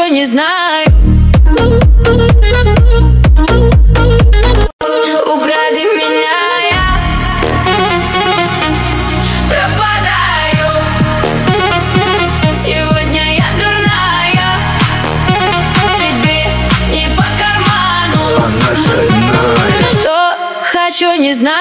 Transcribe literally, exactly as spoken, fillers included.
не знаю. Укради меня, я пропадаю. Сегодня я дурная, тебе не по карману. Она шальная. Что хочу, не знаю.